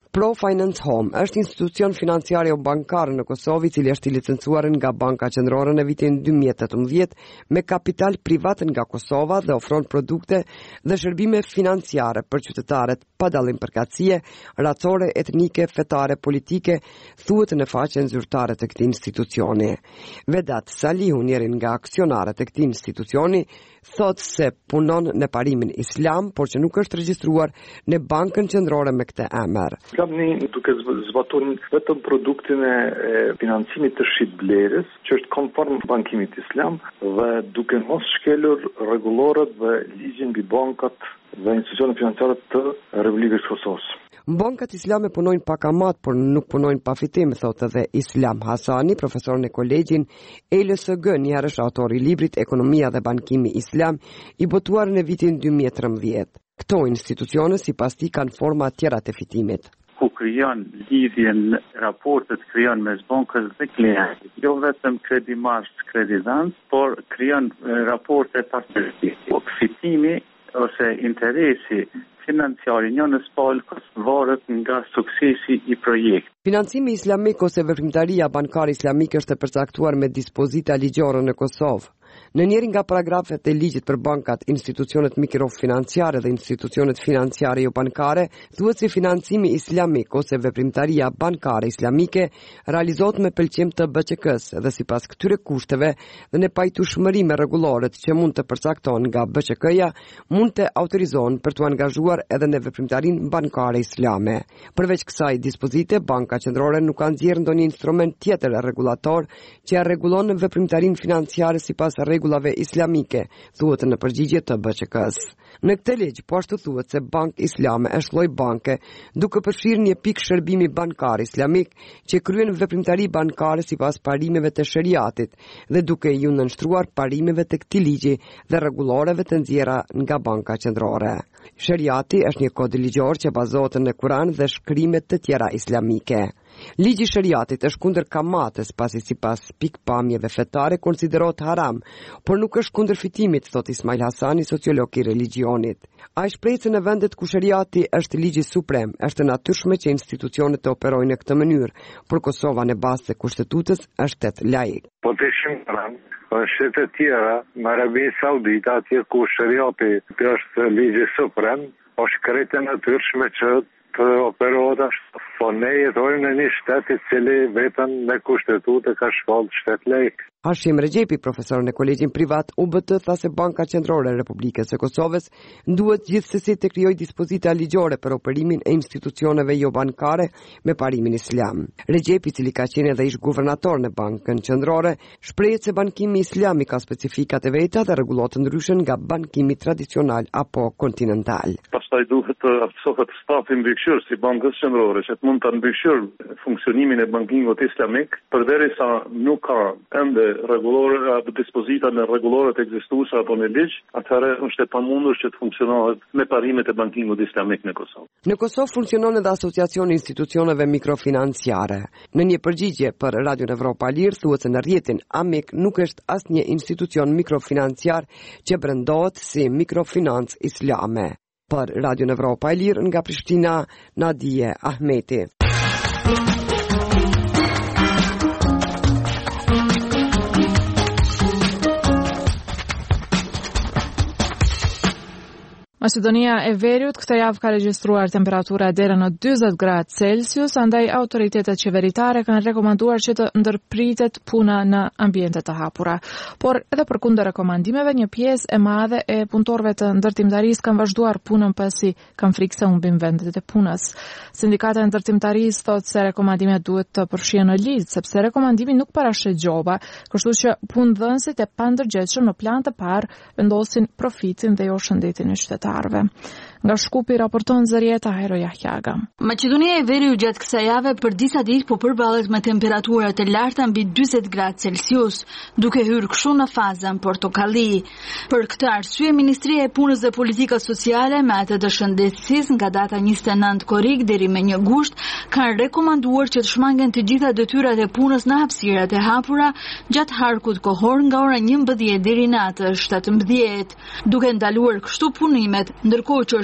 Pro Finance Home është institucion financiar jo bankar në Kosovë, i cili është i licencuar nga Banka Qendrore në vitin 2018 me kapital privat nga Kosova dhe ofron produkte dhe shërbime financiare për qytetarët pa dallim përkatësie, racore, etnike, fetare, politike, thuhet në faqen zyrtare të këtij institucioni. Vedat Salihu, njëri nga aksionarët e këtij institucioni, thot se punon në parimin islam, por që nuk është regjistruar në Bankën Qendrore me këtë emër. Islami duke zbatuar vetëm produktin e financimit të shitblerës, që është konform bankimit islam, dhe duke mos shkelur rregulloret dhe ligjin mbi bankat dhe institucionet financiare të Republikës së Kosovës. Bankat islame punojnë pa kamat, por nuk punojnë pa fitim, thotë edhe Islam Hasani, profesor në kolegjin ELSG, një herësh autor i librit Ekonomia dhe Bankimi Islam, i botuar në vitin 2013. Këto institucione sipas tij kanë forma tjera të fitimit. Ku krijon lidhjen, raportet krijon mes bankës dhe klientit. Jo vetëm kredimarrës, kreditant, por krijon raporte partnership. Fitimi ose interesi financiar i njënës palkës varet nga suksesi i projektit. Financimi islamik ose veprimtaria bankare islamike është e përcaktuar me dispozita ligjore në Kosovë. Në njërin nga paragrafet e ligjit për bankat, institucionet mikrofinanciare dhe institucionet financiare jo bankare, thuhet se financimi islamik ose veprimtaria bankare islamike realizohet me pëlqim të BÇK-s dhe sipas këtyre kushteve dhe në pajtueshmëri me rregulloret që mund të përcaktohen nga BÇK-ja, mund të autorizohen për të angazhuar edhe në veprimtarinë bankare islame. Përveç kësaj dispozite, Banka Qendrore nuk ka nxjerrë ndonjë instrument tjetër rregullator që rregullon veprimtarinë financiare sipas rregullave islamike, thuhet në përgjigje të BÇK-s. Në këtë ligj po ashtu thuhet se bank islame është lloj banke, duke përfshirë një pikë shërbimi bankar islamik që kryen veprimtari bankare sipas parimeve të shariatit dhe duke iu nënshtruar parimeve të këtij ligji dhe rregulloreve të nxjerra nga Banka Qendrore. Shariati është një kod ligjor që bazohet në Kur'an dhe shkrimet të tjera islamike. Ligji i shariatit është kundër kamates, pasi sipas pikpamjeve fetare konsiderohet haram, por nuk është kundër fitimit, thot Ismail Hasani, sociolog i religionit. Ai shpreh se në vendet ku shariati është ligji suprem, është natyrshme që institucionet të operojnë në këtë mënyrë, por Kosova në bazë të kushtetutës është shtet laik. Po të shimran, në shtetet tjera, në Arabinë Saudite, atje ku shariati është ligji suprem, është krejtë natyrshme që të operohet ashtu. Po ne jetojmë në një shtet i cili vetëm me kushtetutë ka shkallë shtet laik. Hashim Regjepi, profesor në kolegjin privat UBT, tha se Banka Qendrore e Republikës së Kosovës duhet gjithsesi të krijojë dispozita ligjore për operimin e institucioneve jo bankare me parimin islam. Regjepi, i cili ka qenë edhe ish guvernator në Bankën Qendrore, shprehet se bankimi islami ka specifikat e veta dhe rregullohet ndryshe nga bankimi tradicional apo kontinental. Pastaj duhet të aftësohet stafi mbikëqyrës i Bankës Qendrore që mund ta mbikëqyrë funksionimin e bankimit islamik, përderisa nuk ka ende rregullore apo dispozita në rregulloret ekzistuese apo në ligj, atëherë është e pamundur që të funksionohet me parimet e bankimit islamik në Kosovë. Në Kosovë funksionon edhe asociacioni institucioneve mikrofinanciare. Në një përgjigje për Radio Evropa Lirë thuhet se në rrjetin AMIK nuk është asnjë institucion mikrofinanciar që brendohet si mikrofinancë islame. Për Radio Evropa Lirë nga Prishtina, Nadije Ahmeti. Maqedonia e Veriut këtë javë ka regjistruar temperatura deri në 40 gradë Celsius, andaj autoritetet qeveritare kanë rekomanduar që të ndërpritet puna në ambiente të hapura. Por edhe përkundër rekomandimeve, një pjesë e madhe e punëtorëve të ndërtimtarisë kanë vazhduar punën pasi kanë frikë se humbin vendet e punës. Sindikata e ndërtimtarisë thotë se rekomandimet duhet të përfshihen në ligj, sepse rekomandimi nuk parashit gjoba, kështu që punëdhënësit e pandërgjegjshëm në plan të parë vendosin profitin dhe jo shëndetin e qytetarëve. Nga Shkupi raporton Zërieta Hero Jahjaga. Maqedonia e Veriut gjatë kësaj jave për disa ditë po përballet me temperatura të larta mbi 40 gradë Celsius, duke hyrë kështu në fazën portokalli. Për këtë arsye, Ministria e Punës dhe Politikës Sociale me atë të shëndetësisë nga data 29 korrik deri me 1 gusht kanë rekomanduar që të shmangen të gjitha detyrat e punës në hapësirat e hapura gjatë harkut kohor nga ora 11 deri në atë 17, duke ndaluar kështu punimet, ndërkohë që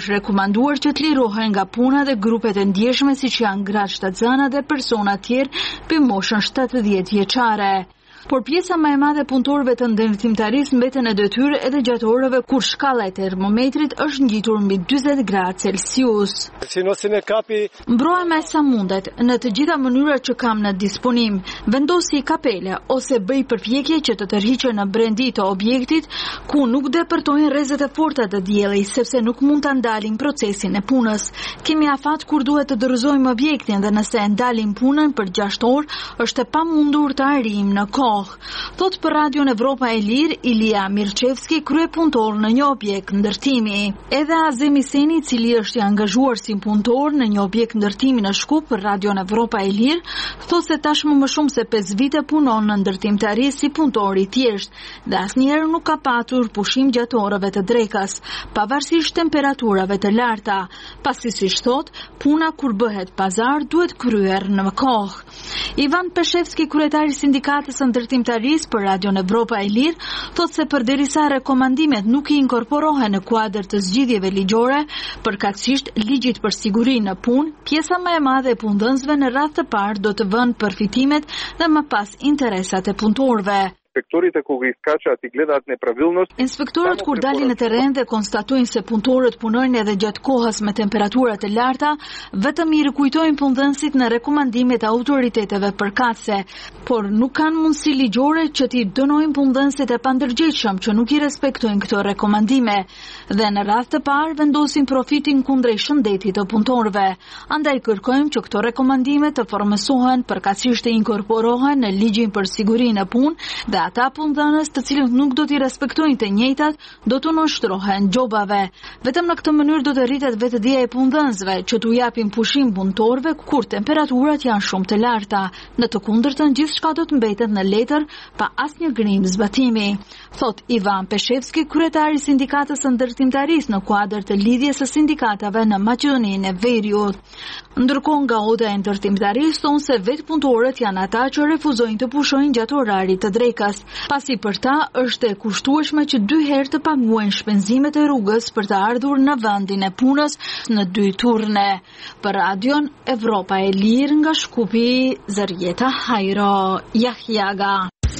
është rekomanduar që të lirohen nga puna dhe grupet e ndjeshme siç janë gratë shtatzëna dhe persona tjerë për moshën 70 vjeçare. Por pjesa më e madhe e punëtorëve të ndërtimtarisë mbeten në detyrë edhe gjatë orëve kur shkalla e termometrit është ngjitur mbi 40 gradë Celsius. Mbrohem sa mundet në të gjitha mënyrat që kam në disponim, vendosi kapele ose bëj përpjekje që të tërhiqen në brendi të objektit ku nuk depërtojnë rrezet e forta të diellit, sepse nuk mund ta ndalin procesin e punës. Kemi afat kur duhet të dorëzojmë objektin dhe nëse e ndalim punën për 6 orë, është e pamundur të arrijmë në kohë. Thot për Radion Evropa e Lirë, Ilia Mirçevski, kryepunëtor në një objekt ndërtimi. Edhe Azem Iseni, i cili është i angazhuar si punëtor në një objekt ndërtimi në Shkup për Radion Evropa e Lirë, thot se tashmë më shumë se 5 vite punon në ndërtimtari si punëtor i thjeshtë dhe asnjëherë nuk ka patur pushim gjatë orëve të drekës, pavarësisht temperaturave të larta. Pasi siç thot, puna kur bëhet pazar duhet kryer në kohë. Ivan Peshevski, kryetari i sindikatës ndërtimtarisë për Radion Evropa e Lirë, thot se përderisa rekomandimet nuk i inkorporohen në kuadër të zgjidhjeve ligjore, përkatësisht ligjit për sigurinë në punë, pjesa më e madhe e punëdhënësve në radhë të parë do të vënë përfitimet dhe më pas interesat e punëtorëve. Inspektorët kur dalin në terren dhe konstatojnë se punëtorët punojnë edhe gjatë kohës me temperaturat e larta, vetëm i rikujtojnë punëdhënësit në rekomandimet e autoriteteve përkatëse, por nuk kanë mundësi ligjore që t'i dënojnë punëdhënësit e pandërgjegjshëm që nuk i respektojnë këto rekomandime dhe në radhë të parë vendosin profitin kundrejt shëndetit të punëtorëve. Andaj kërkojmë që këto rekomandime të formësohen përkatësisht të inkorporohen në ligjin për sigurinë e punë dhe ata punëdhënës të cilët nuk do t'i respektojnë të njëjtat do të nënshtrohen gjobave. Vetëm në këtë mënyrë do të rritet vetëdia e punëdhënësve që t'u japin pushim punëtorëve kur temperaturat janë shumë të larta. Në të kundërtën gjithçka do të mbetet në letër pa asnjë grim zbatimi. Thot Ivan Peshevski, kryetari i sindikatës së ndërtimtarisë në kuadër të lidhjes së sindikatave në Maqedoninë e Veriut. Ndërkohë nga Oda e ndërtimtarisë thonë se vetë punëtorët janë ata që refuzojnë të pushojnë gjatë orarit të drekës, pasi për ta është e kushtueshme që 2 herë të paguajnë shpenzimet e rrugës për të ardhur në vendin e punës në 2 turne. Për Radion Evropa e Lirë nga Shkupi, Zërjeta Hajro, Jahjaga.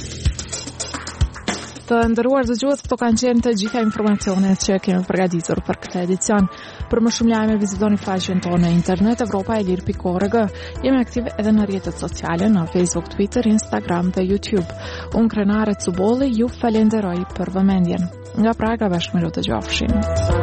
Të nderuar dëgjues, këto kanë qenë të gjitha informacionet që kemi përgatitur për këtë edicion. Për më shumë lajme vizitoni faqen tonë në internet evropaelir.org. Jemi aktiv edhe në rrjetet sociale në Facebook, Twitter, Instagram dhe YouTube. Unë Krenare Cubolli ju falenderoj për vëmendjen. Nga Praga bashkë me ju dëgjofshim.